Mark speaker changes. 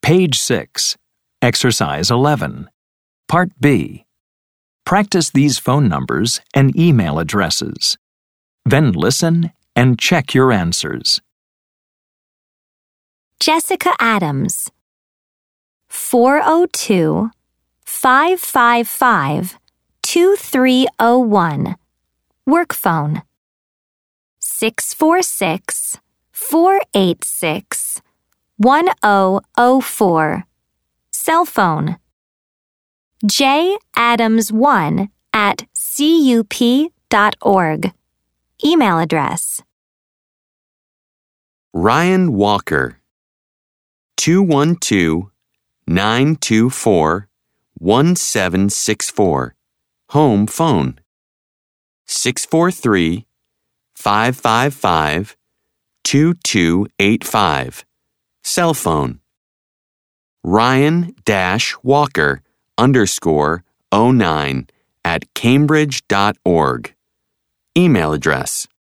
Speaker 1: Page 6, Exercise 11. Part B. Practice these phone numbers and email addresses. Then listen and check your answers.
Speaker 2: Jessica Adams, 402-555-2301. Work phone. 646-486-1004. Cell phone. jadams1@cup.org. Email address.
Speaker 3: Ryan Walker, 212-924-1764. Home phone. 643-555-2285. Cell phone. Ryan-Walker_09@cambridge.org. Email address.